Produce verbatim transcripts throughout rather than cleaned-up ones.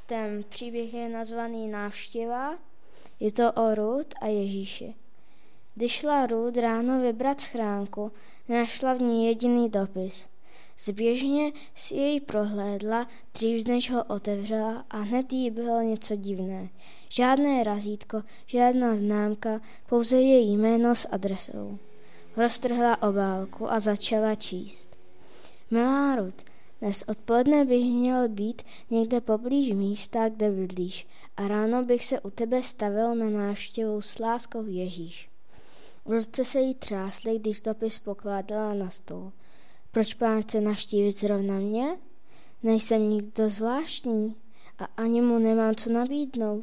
Ten příběh je nazvaný Návštěva. Je to o Ruth a Ježíši. Když šla Ruth ráno vybrat schránku, nenašla v ní jediný dopis. Zběžně si jej prohlédla, dřív než ho otevřela, a hned jí bylo něco divné. Žádné razítko, žádná známka, pouze její jméno s adresou. Roztrhla obálku a začala číst. Milá Ruth, dnes odpoledne bych měl být někde poblíž místa, kde bydlíš, a ráno bych se u tebe stavil na návštěvu s láskou Ježíš. Ruce se jí třásly, když dopis pokládala na stůl. Proč pán chce navštívit zrovna mě? Nejsem nikdo zvláštní a ani mu nemám co nabídnout.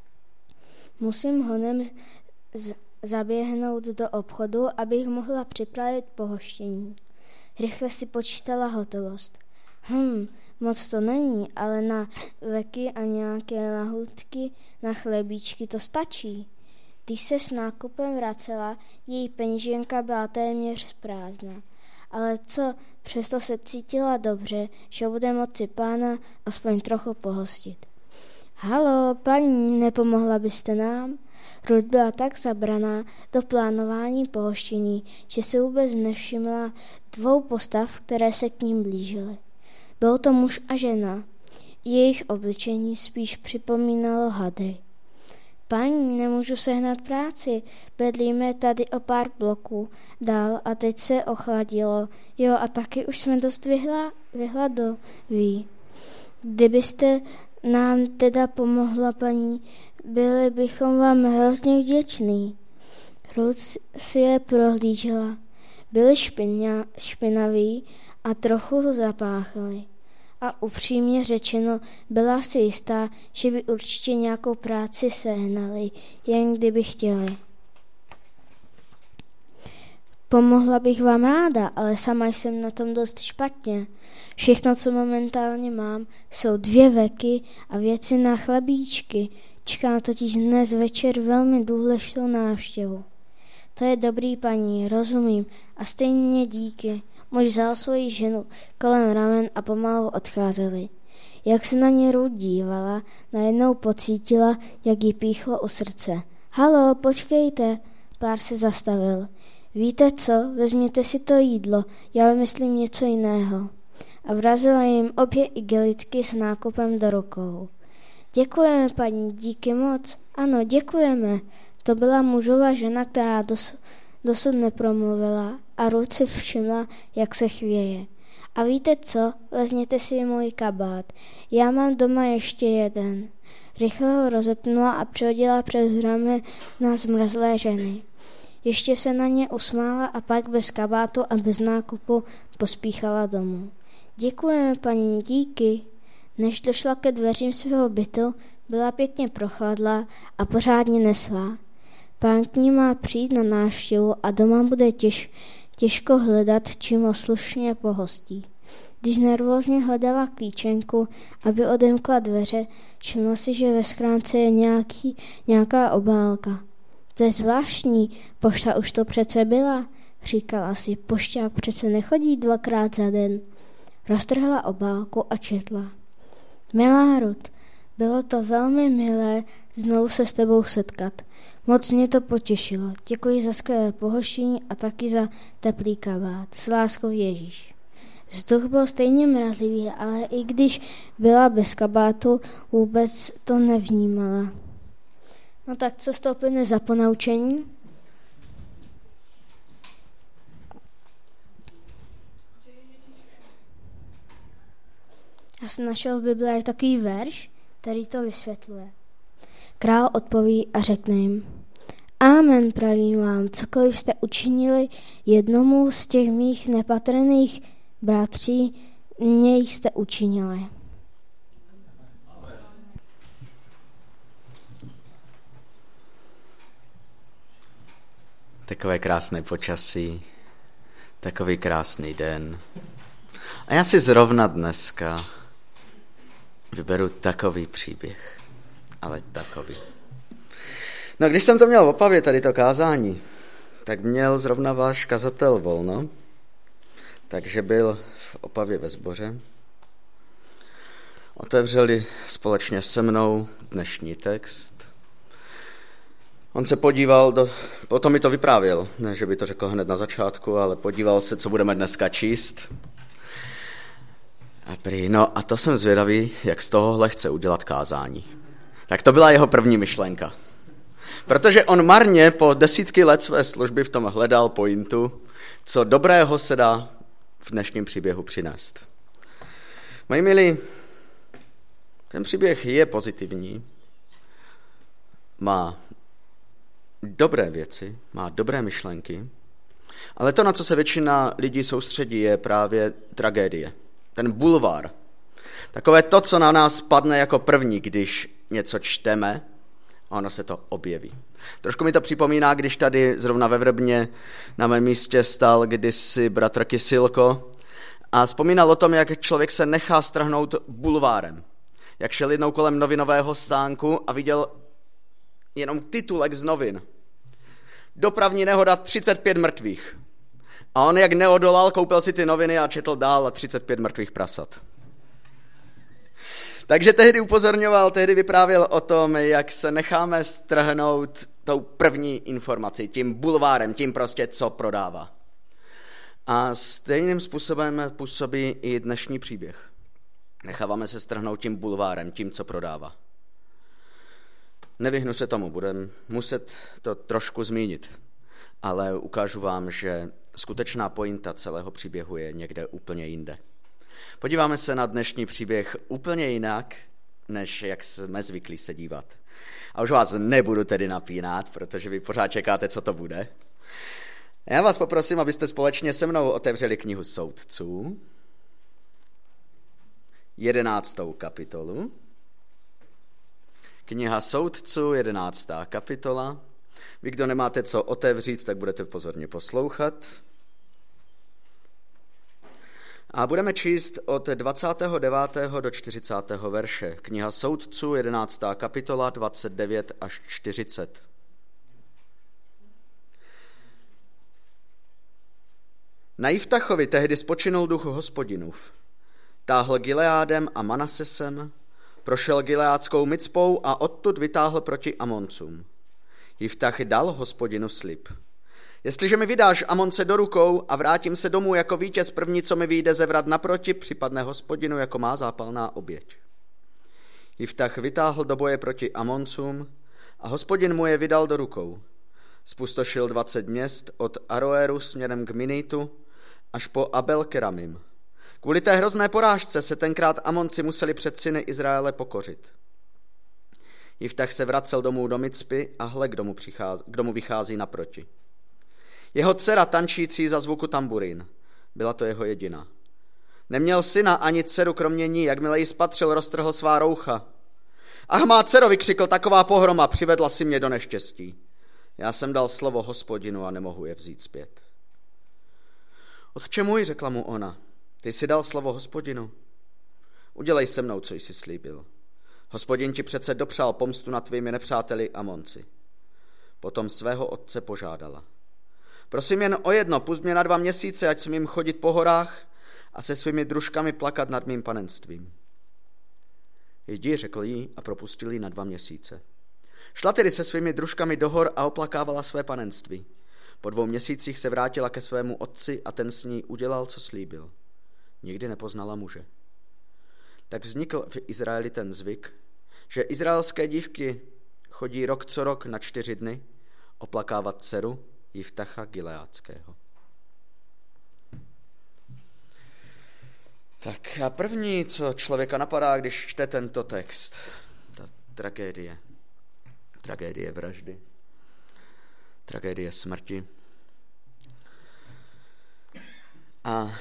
Musím honem z- zaběhnout do obchodu, abych mohla připravit pohoštění. Rychle si počítala hotovost. Hm, moc to není, ale na veky a nějaké lahůdky na chlebíčky to stačí. Když se s nákupem vracela, její peněženka byla téměř prázdná. Ale co, přesto se cítila dobře, že bude moci pána aspoň trochu pohostit. Halo, paní, nepomohla byste nám? Ruth byla tak zabraná do plánování pohoštění, že si vůbec nevšimla dvou postav, které se k ním blížily. Byl to muž a žena. Jejich obličení spíš připomínalo hadry. Paní, nemůžu sehnat práci, bydlíme tady o pár bloků dál a teď se ochladilo. Jo, a taky už jsme dost vyhla, vyhladoví. Kdybyste nám teda pomohla, paní, byli bychom vám hrozně vděční. Ruth si je prohlížela. Byli špina, špinaví a trochu zapáchali. A upřímně řečeno, byla si jistá, že by určitě nějakou práci sehnali, jen kdyby chtěli. Pomohla bych vám ráda, ale sama jsem na tom dost špatně. Všechno, co momentálně mám, jsou dvě veky a věci na chlebíčky. Čekám totiž dnes večer velmi důležitou návštěvu. To je dobrý, paní, rozumím, a stejně díky. Muž vzal svoji ženu kolem ramen a pomalu odcházeli. Jak se na ně Ruth dívala, najednou pocítila, jak jí píchlo u srdce. Halo, počkejte, pár se zastavil. Víte co, vezměte si to jídlo, já vymyslím něco jiného. A vrazila jim obě igelitky s nákupem do rukou. Děkujeme, paní, díky moc. Ano, děkujeme. To byla mužova žena, která dos, dosud nepromluvila, a Ruth si všimla, jak se chvěje. A víte co, vezměte si můj kabát. Já mám doma ještě jeden. Rychle ho rozepnula a přihodila přes rame na zmrzlé ženy. Ještě se na ně usmála a pak bez kabátu a bez nákupu pospíchala domů. Děkujeme, paní, díky. Než došla ke dveřím svého bytu, byla pěkně prochladlá a pořádně nesla. Pán k ní má přijít na návštěvu a doma bude těž, těžko hledat, čím ho slušně pohostí. Když nervózně hledala klíčenku, aby odemkla dveře, všimla si, že ve schránce je nějaký, nějaká obálka. To je zvláštní, pošta už to přece byla, říkala si, pošťák přece nechodí dvakrát za den. Roztrhla obálku a četla. Milá Ruth, bylo to velmi milé znovu se s tebou setkat. Moc mě to potěšilo. Děkuji za skvělé pohoštění a taky za teplý kabát. S láskou Ježíš. Vzduch byl stejně mrazivý, ale i když byla bez kabátu, vůbec to nevnímala. No tak co z toho plyne za ponaučení? Já jsem našel v Bibli takový verš, který to vysvětluje. Král odpoví a řekne jim: Amen, pravím vám, cokoliv jste učinili jednomu z těch mých nepatrných bratří, mě jste učinili. Takové krásné počasí, takový krásný den. A já si zrovna dneska vyberu takový příběh, ale takový. No, když jsem to měl v Opavě, tady to kázání, tak měl zrovna váš kazatel volno, takže byl v Opavě ve sboře. otevřeli společně se mnou dnešní text. On se podíval, do, potom mi to vyprávěl, ne, že by to řekl hned na začátku, ale podíval se, co budeme dneska číst. A prý, no a to jsem zvědavý, jak z tohohle chce udělat kázání. Tak to byla jeho první myšlenka. Protože on marně po desítky let své služby v tom hledal pointu, co dobrého se dá v dnešním příběhu přinést. Moji milí, ten příběh je pozitivní, má dobré věci, má dobré myšlenky, ale to, na co se většina lidí soustředí, je právě tragédie. Ten bulvár. Takové to, co na nás padne jako první, když něco čteme, a ono se to objeví. Trošku mi to připomíná, když tady zrovna ve Vrbně na mém místě stál kdysi bratr Kysilko a vzpomínal o tom, jak člověk se nechá strhnout bulvárem. Jak šel jednou kolem novinového stánku a viděl jenom titulek z novin. Dopravní nehoda, třicet pět mrtvých. A on jak neodolal, koupil si ty noviny a četl dál a třicet pět mrtvých prasat. Takže tehdy upozorňoval, tehdy vyprávěl o tom, jak se necháme strhnout tou první informací, tím bulvárem, tím prostě, co prodává. A stejným způsobem působí i dnešní příběh. Necháváme se strhnout tím bulvárem, tím, co prodává. Nevyhnu se tomu, budem muset to trošku zmínit, ale ukážu vám, že skutečná pointa celého příběhu je někde úplně jinde. Podíváme se na dnešní příběh úplně jinak, než jak jsme zvyklí se dívat. A už vás nebudu tedy napínat, protože vy pořád čekáte, co to bude. Já vás poprosím, abyste společně se mnou otevřeli knihu Soudců, jedenáctou kapitolu. Kniha Soudců, jedenáctá kapitola. Vy, kdo nemáte co otevřít, tak budete pozorně poslouchat. A budeme číst od dvacátého devátého do čtyřicátého verše. Kniha Soudců, jedenáctá kapitola, dvacet devět až čtyřicet. Na Jiftachovi tehdy spočinul duch Hospodinův. Táhl Gileádem a Manasesem, prošel Gileádskou Micpou a odtud vytáhl proti Amoncům. Jiftach dal Hospodinu slib. Jestliže mi vydáš Amonce do rukou a vrátím se domů jako vítěz první, co mi vyjde ze vrat naproti, připadne Hospodinu jako má zápalná oběť. Jiftach vytáhl do boje proti Amoncům a Hospodin mu je vydal do rukou. Spustošil dvacet měst od Aroéru směrem k Minitu až po Abel-Keramim. Kvůli té hrozné porážce se tenkrát Amonci museli před syny Izraele pokořit. Jiftach se vracel domů do Micpy a hle, kdo mu, přichází, kdo mu vychází naproti. Jeho dcera tančící za zvuku tamburín. Byla to jeho jediná. Neměl syna ani dceru kromě ní, jakmile ji spatřil, roztrhl svá roucha. Ach, má dcero, vykřikl, taková pohroma, přivedla si mě do neštěstí. Já jsem dal slovo Hospodinu a nemohu je vzít zpět. Otče můj, řekla mu ona, ty jsi dal slovo Hospodinu. Udělej se mnou, co jsi slíbil. Hospodin ti přece dopřál pomstu nad tvými nepřáteli Amonci. Potom svého otce požádala. Prosím jen o jedno, pusť mě na dva měsíce, ať smím chodit po horách a se svými družkami plakat nad mým panenstvím. Jdi, řekl jí a propustil jí na dva měsíce. Šla tedy se svými družkami do hor a oplakávala své panenství. Po dvou měsících se vrátila ke svému otci a ten s ní udělal, co slíbil. Nikdy nepoznala muže. Tak vznikl v Izraeli ten zvyk, že izraelské dívky chodí rok co rok na čtyři dny oplakávat dceru Jiftacha Gileádského. Tak a první, co člověka napadá, když čte tento text, ta tragédie. Tragédie vraždy. Tragédie smrti. A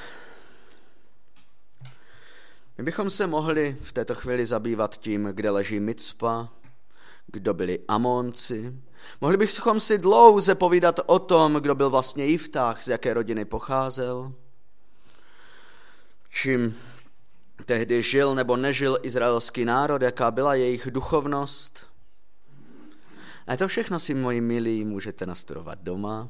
my bychom se mohli v této chvíli zabývat tím, kde leží Micpa, kdo byli Amonci. Mohli bychom si dlouze povídat o tom, kdo byl vlastně Jiftach, z jaké rodiny pocházel, čím tehdy žil nebo nežil izraelský národ, jaká byla jejich duchovnost. A to všechno si, moji milí, můžete nastudovat doma,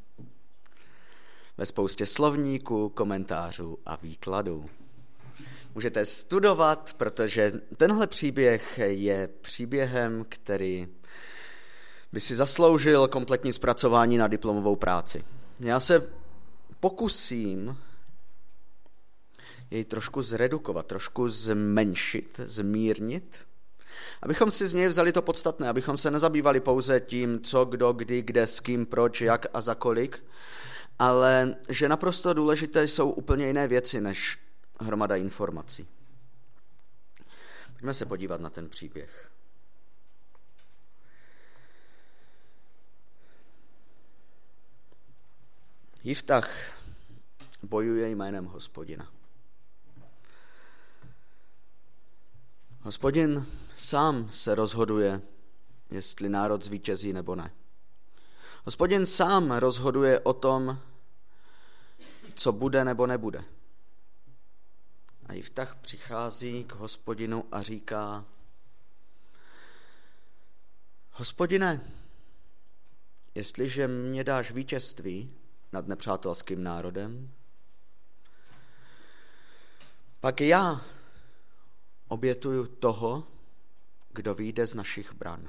ve spoustě slovníků, komentářů a výkladů. můžete studovat, protože tenhle příběh je příběhem, který by si zasloužil kompletní zpracování na diplomovou práci. Já se pokusím jej trošku zredukovat, trošku zmenšit, zmírnit, abychom si z něj vzali to podstatné, abychom se nezabývali pouze tím, co, kdo, kdy, kde, s kým, proč, jak a za kolik, ale že naprosto důležité jsou úplně jiné věci než hromada informací. Pojďme se podívat na ten příběh. Jiftach bojuje jménem Hospodina. Hospodin sám se rozhoduje, jestli národ zvítězí nebo ne. Hospodin sám rozhoduje o tom, co bude nebo nebude. A Jiftach přichází k Hospodinu a říká: Hospodine, jestliže mě dáš vítězství nad nepřátelským národem, pak já obětuju toho, kdo vyjde z našich bran.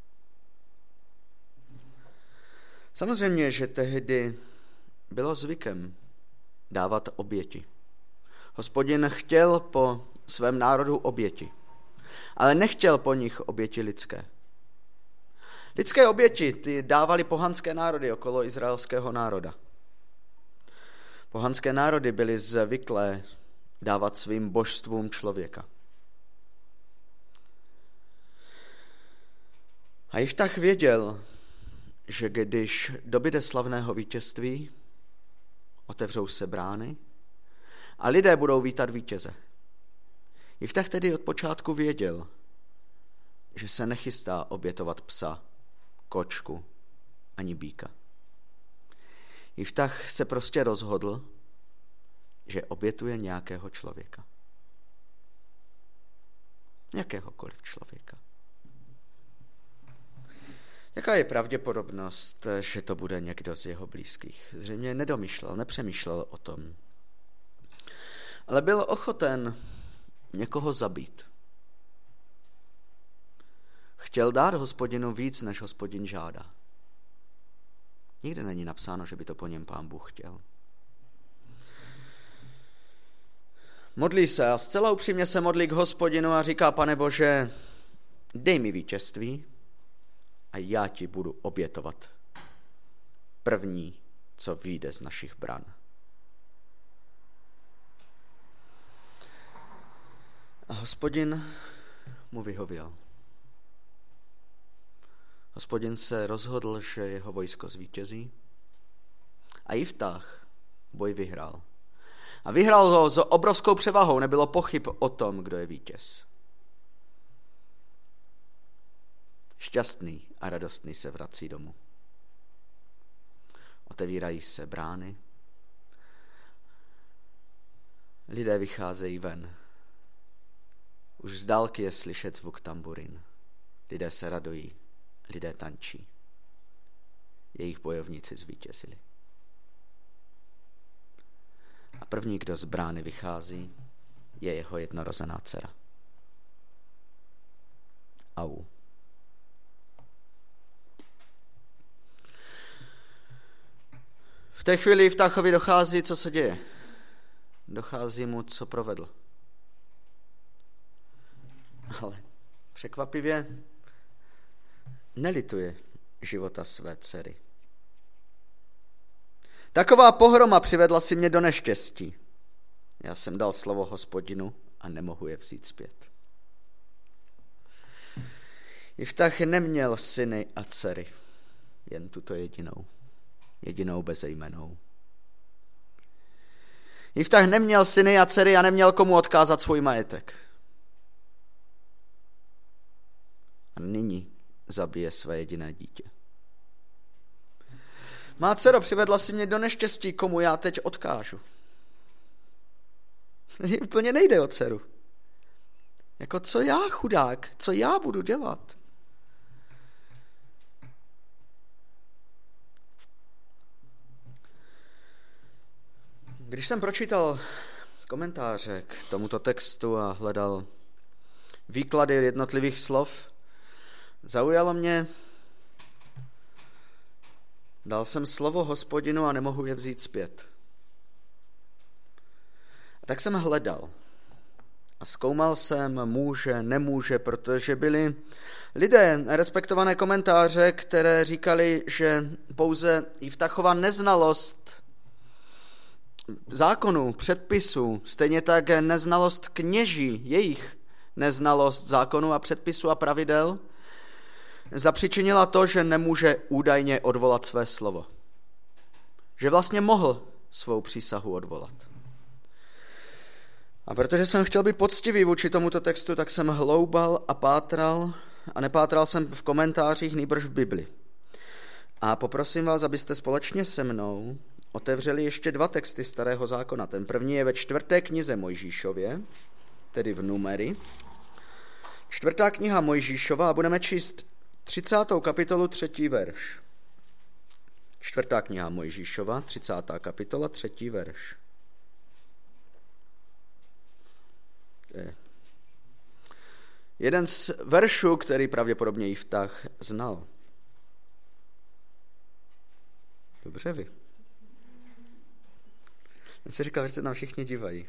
Samozřejmě, že tehdy bylo zvykem dávat oběti. Hospodin chtěl po svém národu oběti, ale nechtěl po nich oběti lidské. Lidské oběti ty dávali pohanské národy okolo izraelského národa. Pohanské národy byly zvyklé dávat svým božstvům člověka. A Jiftach věděl, že když dobyde slavného vítězství, otevřou se brány a lidé budou vítat vítěze. Jiftach tedy od počátku věděl, že se nechystá obětovat psa, kočku ani býka. Jiftach se prostě rozhodl, že obětuje nějakého člověka. Jakéhokoliv člověka. Jaká je pravděpodobnost, že to bude někdo z jeho blízkých? Zřejmě nedomýšlel, nepřemýšlel o tom. Ale byl ochoten někoho zabít. Chtěl dát Hospodinu víc, než Hospodin žádá. Nikde není napsáno, že by to po něm Pán Bůh chtěl. Modlí se a zcela upřímně se modlí k Hospodinu a říká: Pane Bože, dej mi vítězství a já ti budu obětovat první, co vyjde z našich bran. A Hospodin mu vyhověl. Hospodin se rozhodl, že jeho vojsko zvítězí a Jiftach boj vyhrál. A vyhrál ho s obrovskou převahou, nebylo pochyb o tom, kdo je vítěz. Šťastný a radostný se vrací domů. Otevírají se brány. Lidé vycházejí ven. Už z dálky je slyšet zvuk tamburin. Lidé se radují, lidé tančí. Jejich bojovníci zvítězili. A první, kdo z brány vychází, je jeho jednorozená dcera. Au. V té chvíli Jiftachovi dochází, co se děje. Dochází mu, co provedl. Ale překvapivě nelituje života své dcery. Taková pohroma přivedla si mě do neštěstí. Já jsem dal slovo Hospodinu a nemohu je vzít zpět. Jiftach neměl syny a dcery, jen tuto jedinou, jedinou bezejmennou. Jiftach neměl syny a dcery a neměl komu odkázat svůj majetek. A nyní zabije své jediné dítě. Má dcero, přivedla si mě do neštěstí, komu já teď odkážu. Úplně nejde o dceru. Jako co já, chudák, co já budu dělat? Když jsem pročítal komentáře k tomuto textu a hledal výklady jednotlivých slov, zaujalo mě, dal jsem slovo Hospodinu a nemohu je vzít zpět. A tak jsem hledal a zkoumal jsem může, nemůže, protože byli lidé, respektované komentáře, které říkali, že pouze Jiftachova neznalost zákonů, předpisů, stejně tak neznalost kněží, jejich neznalost zákonů a předpisů a pravidel, zapříčinila to, že nemůže údajně odvolat své slovo. Že vlastně mohl svou přísahu odvolat. A protože jsem chtěl být poctivý vůči tomuto textu, tak jsem hloubal a pátral a nepátral jsem v komentářích, nýbrž v Bibli. A poprosím vás, abyste společně se mnou otevřeli ještě dva texty Starého zákona. Ten první je ve čtvrté knize Mojžíšově, tedy v Numery. Čtvrtá kniha Mojžíšova a budeme číst třicátou kapitolu, třetí verš. Čtvrtá kniha Mojžíšova, třicátá kapitola, třetí verš. Jeden z veršů, který pravděpodobně Jiftach znal. Dobře vy. Já si říkal, že se tam všichni dívají.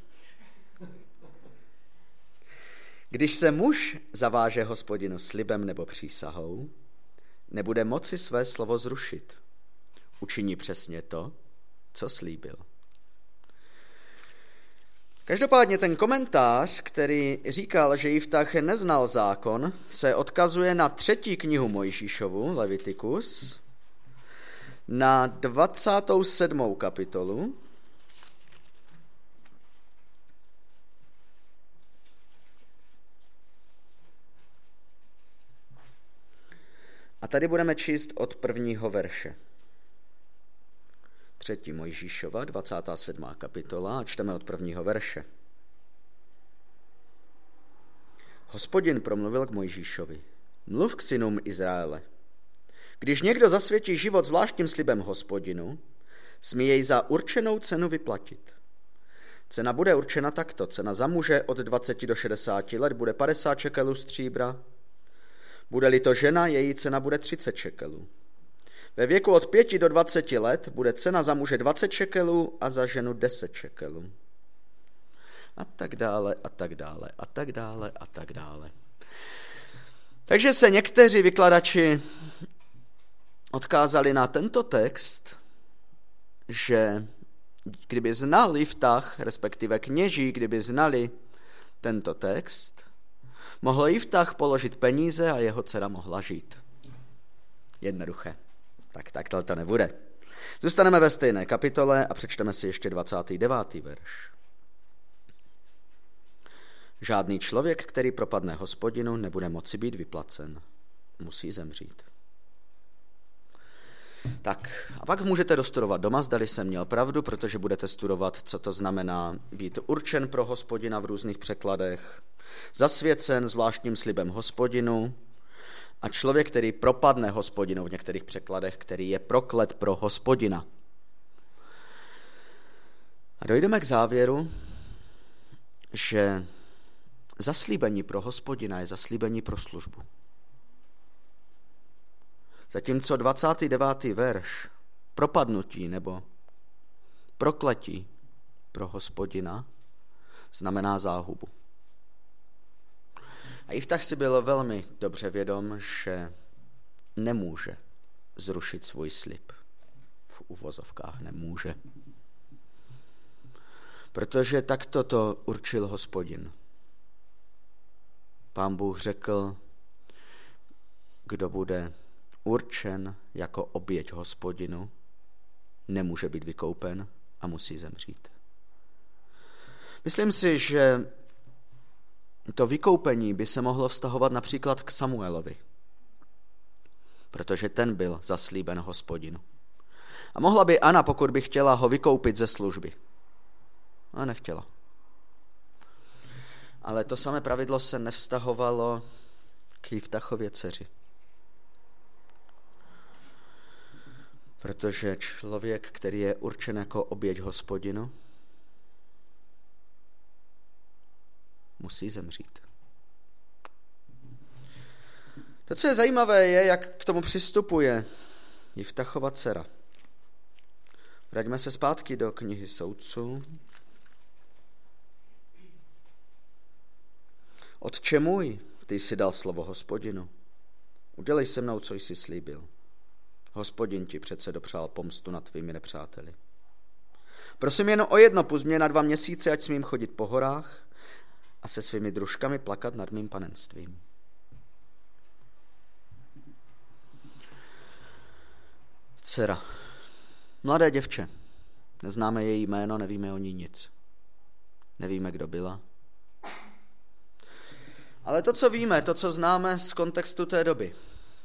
Když se muž zaváže Hospodinu slibem nebo přísahou, nebude moci své slovo zrušit. Učiní přesně to, co slíbil. Každopádně ten komentář, který říkal, že Jiftach neznal zákon, se odkazuje na třetí knihu Mojžíšovu, Levitikus, na dvacátou sedmou kapitolu, a tady budeme číst od prvního verše. Třetí Mojžíšova, dvacátá sedmá kapitola, a čteme od prvního verše. Hospodin promluvil k Mojžíšovi. Mluv k synům Izraele. Když někdo zasvětí život zvláštním slibem Hospodinu, smí jej za určenou cenu vyplatit. Cena bude určena takto. Cena za muže od dvaceti do šedesáti let bude padesát šekelů stříbra. Bude-li to žena, její cena bude třicet šekelů. Ve věku od pěti do dvaceti let bude cena za muže dvacet šekelů a za ženu deset šekelů. A tak dále, a tak dále, a tak dále, a tak dále. Takže se někteří vykladači odkázali na tento text, že kdyby znal Jiftach, respektive kněží, kdyby znali tento text, mohl Jiftach položit peníze a jeho dcera mohla žít. Jednoduché. Tak takhle to nebude. Zůstaneme ve stejné kapitole a přečteme si ještě dvacátý devátý verš. Žádný člověk, který propadne Hospodinu, nebude moci být vyplacen. Musí zemřít. Tak a pak můžete dostudovat doma, zdali jsem měl pravdu, protože budete studovat, co to znamená být určen pro Hospodina v různých překladech, zasvěcen zvláštním slibem Hospodinu a člověk, který propadne Hospodinu v některých překladech, který je proklet pro Hospodina. A dojdeme k závěru, že zaslíbení pro Hospodina je zaslíbení pro službu. Zatímco dvacátý devátý verš, propadnutí nebo prokletí pro Hospodina, znamená záhubu. A Jiftach si byl velmi dobře vědom, že nemůže zrušit svůj slib. V uvozovkách nemůže. Protože takto to určil Hospodin. Pán Bůh řekl, kdo bude určen jako oběť Hospodinu, nemůže být vykoupen a musí zemřít. Myslím si, že to vykoupení by se mohlo vztahovat například k Samuelovi, protože ten byl zaslíben Hospodinu. A mohla by Anna, pokud by chtěla, ho vykoupit ze služby. A nechtěla. Ale to samé pravidlo se nevztahovalo k Jiftachově dceři. Protože člověk, který je určen jako oběť Hospodinu, musí zemřít. To, co je zajímavé, je, jak k tomu přistupuje Jiftachova dcera. Vraťme se zpátky do knihy Soudců. Otče můj, ty jsi dal slovo Hospodinu. Udělej se mnou, co jsi slíbil. Hospodin ti přece dopřál pomstu nad tvými nepřáteli. Prosím jen o jedno, pust mě na dva měsíce, ať smím chodit po horách a se svými družkami plakat nad mým panenstvím. Dcera. Mladé děvče. Neznáme její jméno, nevíme o ní nic. Nevíme, kdo byla. Ale to, co víme, to, co známe z kontextu té doby.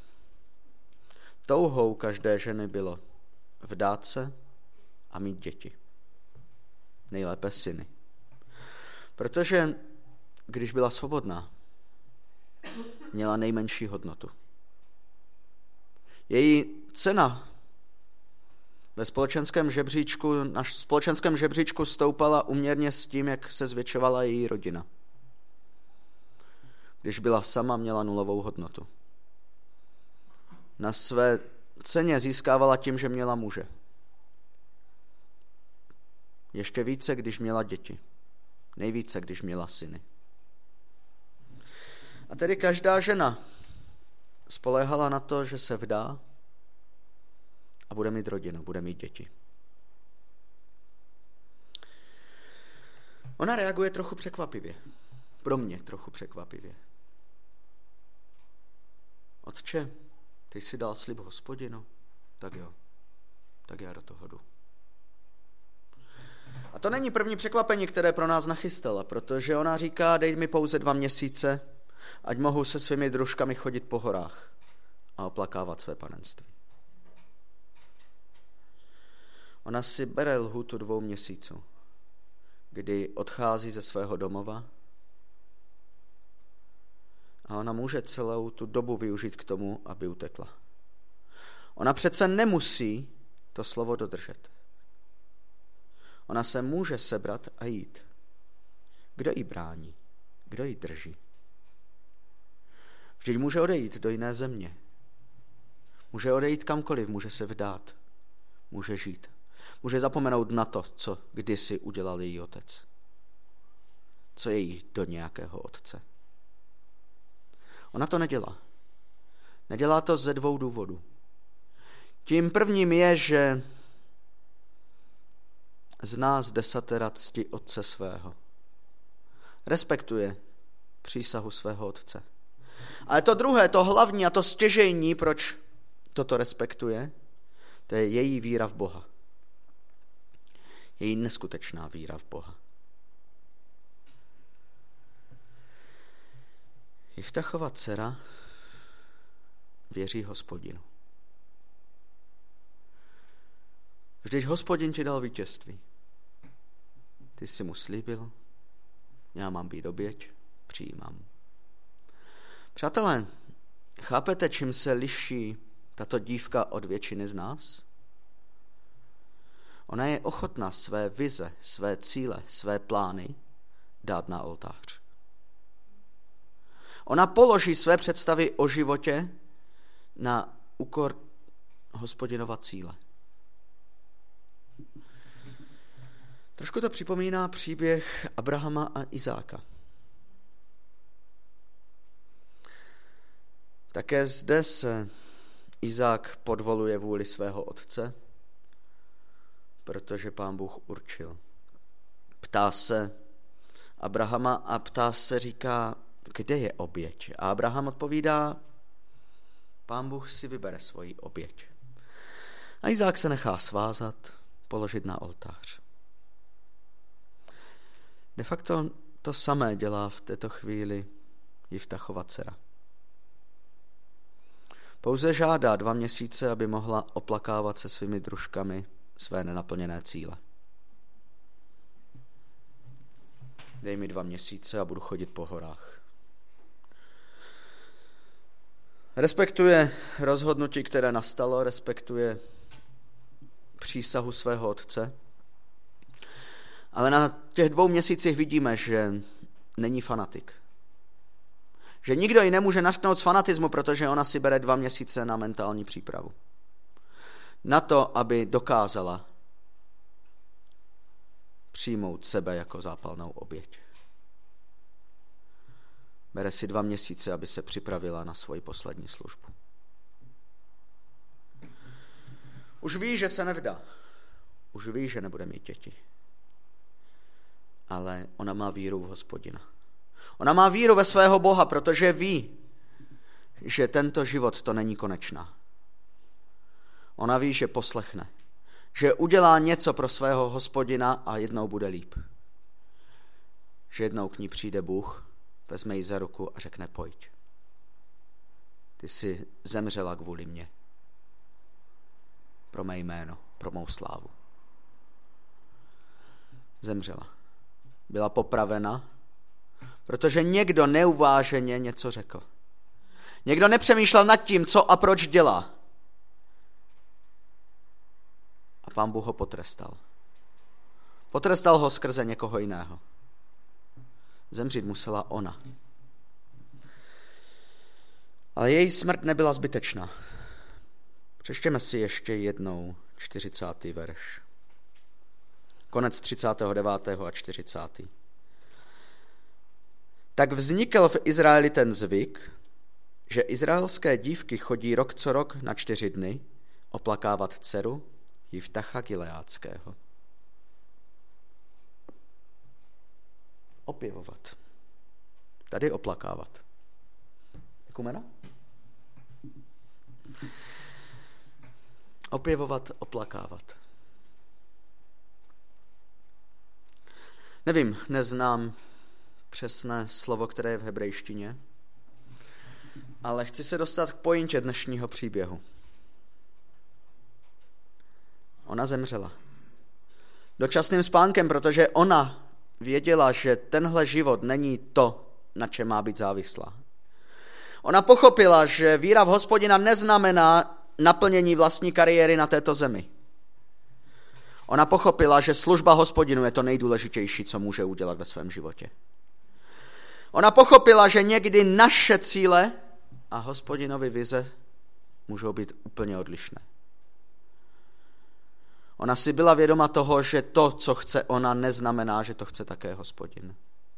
Touhou každé ženy bylo vdát se a mít děti. Nejlépe syny. Protože když byla svobodná, měla nejmenší hodnotu. Její cena ve společenském žebříčku, na společenském žebříčku stoupala uměrně s tím, jak se zvětšovala její rodina. Když byla sama, měla nulovou hodnotu. Na své ceně získávala tím, že měla muže. Ještě více, když měla děti. Nejvíce, když měla syny. A tedy každá žena spoléhala na to, že se vdá a bude mít rodinu, bude mít děti. Ona reaguje trochu překvapivě. Pro mě trochu překvapivě. Otče, ty jsi dal slib Hospodinu? Tak jo, tak já do toho jdu. A to není první překvapení, které pro nás nachystala, protože ona říká, dej mi pouze dva měsíce, ať mohu se svými družkami chodit po horách a oplakávat své panenství. Ona si bere lhůtu dvou měsíců, kdy odchází ze svého domova a ona může celou tu dobu využít k tomu, aby utekla. Ona přece nemusí to slovo dodržet. Ona se může sebrat a jít. Kdo jí brání? Kdo jí drží? Vždyť může odejít do jiné země. Může odejít kamkoliv, může se vdát. Může žít. Může zapomenout na to, co kdysi udělal její otec. Co je jí do nějakého otce. Ona to nedělá. Nedělá to ze dvou důvodů. Tím prvním je, že zná z desatera cti otce svého. Respektuje přísahu svého otce. Ale to druhé, to hlavní a to stěžejní, proč toto respektuje, to je její víra v Boha. Její neskutečná víra v Boha. Jiftachova dcera věří Hospodinu. Vždyť Hospodin ti dal vítězství. Ty jsi mu slíbil, já mám být oběť, přijímám. Přátelé, chápete, čím se liší tato dívka od většiny z nás? Ona je ochotná své vize, své cíle, své plány dát na oltář. Ona položí své představy o životě na úkor Hospodinova cíle. Trošku to připomíná příběh Abrahama a Izáka. Také zde se Izák podvoluje vůli svého otce, protože Pán Bůh určil. Ptá se Abrahama a ptá se, říká, kde je oběť? A Abraham odpovídá, Pán Bůh si vybere svoji oběť. A Izák se nechá svázat, položit na oltář. De facto to samé dělá v této chvíli Jiftachova dcera. Pouze žádá dva měsíce, aby mohla oplakávat se svými družkami své nenaplněné cíle. Dej mi dva měsíce a budu chodit po horách. Respektuje rozhodnutí, které nastalo, respektuje přísahu svého otce, ale na těch dvou měsících vidíme, že není fanatik. Že nikdo ji nemůže nařknout z fanatismu, protože ona si bere dva měsíce na mentální přípravu. Na to, aby dokázala přijmout sebe jako zápalnou oběť. Bere si dva měsíce, aby se připravila na svoji poslední službu. Už ví, že se nevdá. Už ví, že nebude mít děti. Ale ona má víru v Hospodina. Ona má víru ve svého Boha, protože ví, že tento život to není konečná. Ona ví, že poslechne, že udělá něco pro svého Hospodina a jednou bude líp. Že jednou k ní přijde Bůh, vezme ji za ruku a řekne: pojď. Ty jsi zemřela kvůli mně. Pro mé jméno, pro mou slávu. Zemřela. Byla popravena, protože někdo neuváženě něco řekl. Někdo nepřemýšlel nad tím, co a proč dělá. A Pán Bůh ho potrestal. Potrestal ho skrze někoho jiného. Zemřít musela ona. Ale její smrt nebyla zbytečná. Přečtěme si ještě jednou čtyřicátý verš. Konec třicátého devátého a čtyřicátého Tak vznikl v Izraeli ten zvyk, že izraelské dívky chodí rok co rok na čtyři dny oplakávat dceru Jiftacha Gileádského. Opěvovat. Tady oplakávat. Ekumena? Opěvovat, oplakávat. Nevím, neznám přesné slovo, které je v hebrejštině, ale chci se dostat k pointě dnešního příběhu. Ona zemřela. Dočasným spánkem, protože ona věděla, že tenhle život není to, na čem má být závislá. Ona pochopila, že víra v Hospodina neznamená naplnění vlastní kariéry na této zemi. Ona pochopila, že služba Hospodinu je to nejdůležitější, co může udělat ve svém životě. Ona pochopila, že někdy naše cíle a Hospodinovy vize můžou být úplně odlišné. Ona si byla vědoma toho, že to, co chce ona, neznamená, že to chce také Hospodin.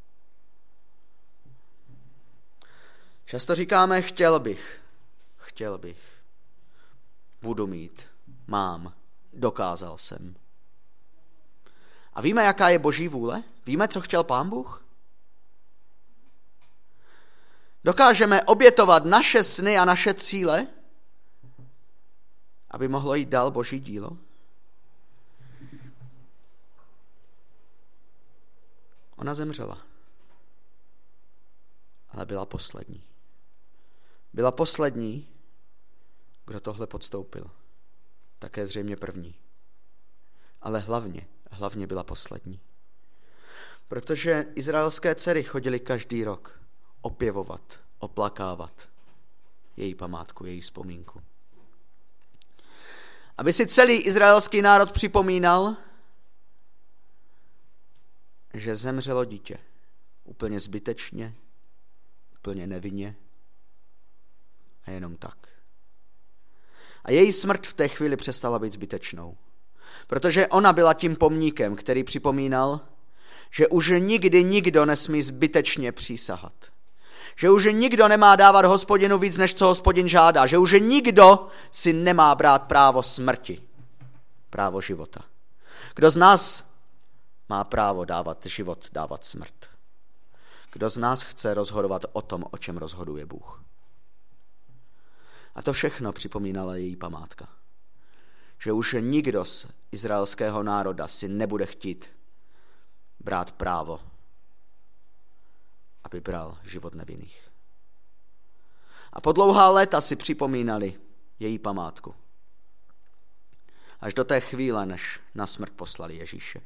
Často říkáme: chtěl bych, chtěl bych, budu mít, mám, dokázal jsem. A víme, jaká je Boží vůle? Víme, co chtěl Pán Bůh? Dokážeme obětovat naše sny a naše cíle, aby mohlo jít dál Boží dílo? Ona zemřela, ale byla poslední. Byla poslední, kdo tohle podstoupil. Také zřejmě první. Ale hlavně, hlavně byla poslední. Protože izraelské dcery chodily každý rok opěvovat, oplakávat její památku, její vzpomínku. Aby si celý izraelský národ připomínal, že zemřelo dítě. Úplně zbytečně, úplně nevinně a jenom tak. A její smrt v té chvíli přestala být zbytečnou. Protože ona byla tím pomníkem, který připomínal, že už nikdy nikdo nesmí zbytečně přísahat. Že už nikdo nemá dávat Hospodinu víc, než co Hospodin žádá. Že už nikdo si nemá brát právo smrti, právo života. Kdo z nás má právo dávat život, dávat smrt? Kdo z nás chce rozhodovat o tom, o čem rozhoduje Bůh? A to všechno připomínala její památka. Že už nikdo z izraelského národa si nebude chtít brát právo, aby bral život nevinných. A po dlouhá léta si připomínali její památku. Až do té chvíle, než na smrt poslali Ježíše.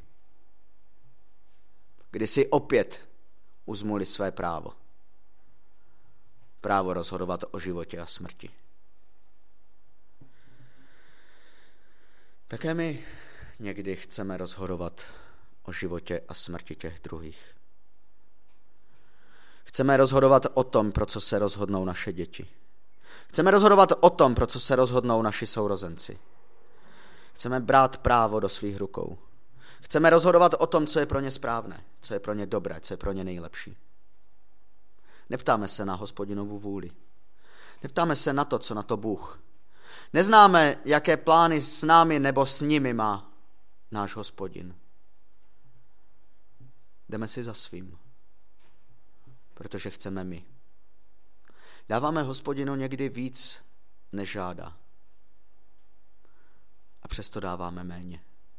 Kdy si opět uzmuli své právo. Právo rozhodovat o životě a smrti. Také my někdy chceme rozhodovat o životě a smrti těch druhých. Chceme rozhodovat o tom, pro co se rozhodnou naše děti. Chceme rozhodovat o tom, pro co se rozhodnou naši sourozenci. Chceme brát právo do svých rukou. Chceme rozhodovat o tom, co je pro ně správné, co je pro ně dobré, co je pro ně nejlepší. Neptáme se na Hospodinovu vůli. Neptáme se na to, co na to Bůh. Neznáme, jaké plány s námi nebo s nimi má náš Hospodin. Jdeme si za svým, protože chceme my. Dáváme Hospodinu někdy víc, než žádá. A přesto dáváme méně.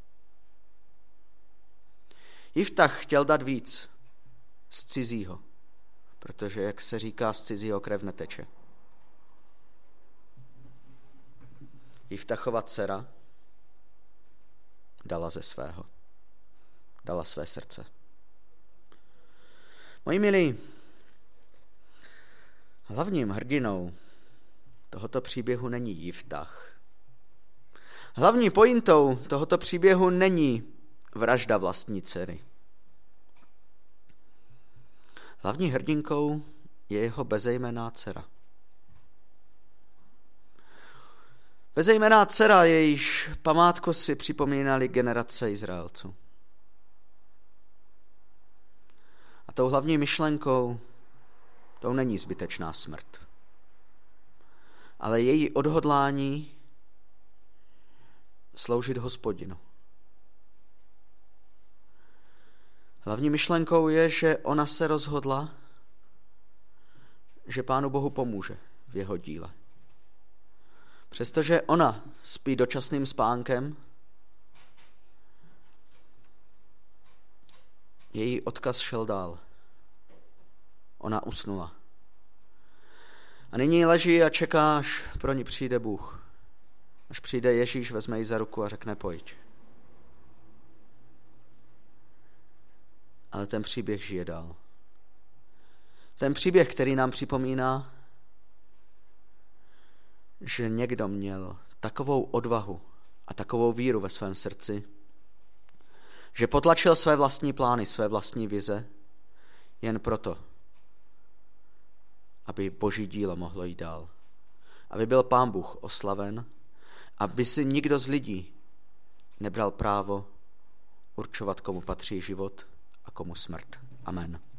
Jiftach chtěl dát víc z cizího, protože, jak se říká, z cizího krev neteče. Jiftachova dcera dala ze svého. Dala své srdce. Moji milí, hlavním hrdinou tohoto příběhu není Jiftach. Hlavní pointou tohoto příběhu není vražda vlastní dcery. Hlavní hrdinkou je jeho bezejmenná dcera. Bezejmenná dcera, jejíž památku si připomínali generace Izraelců. A tou hlavní myšlenkou tou není zbytečná smrt, ale její odhodlání sloužit Hospodinu. Hlavní myšlenkou je, že ona se rozhodla, že Pánu Bohu pomůže v jeho díle. Přestože ona spí dočasným spánkem, její odkaz šel dál. Ona usnula. A nyní leží a čeká, až pro ní přijde Bůh. Až přijde Ježíš, vezme ji za ruku a řekne pojď. Ale ten příběh žije dál. Ten příběh, který nám připomíná, že někdo měl takovou odvahu a takovou víru ve svém srdci, že potlačil své vlastní plány, své vlastní vize, jen proto, aby Boží dílo mohlo jít dál. Aby byl Pán Bůh oslaven, aby si nikdo z lidí nebral právo určovat, komu patří život a komu smrt. Amen.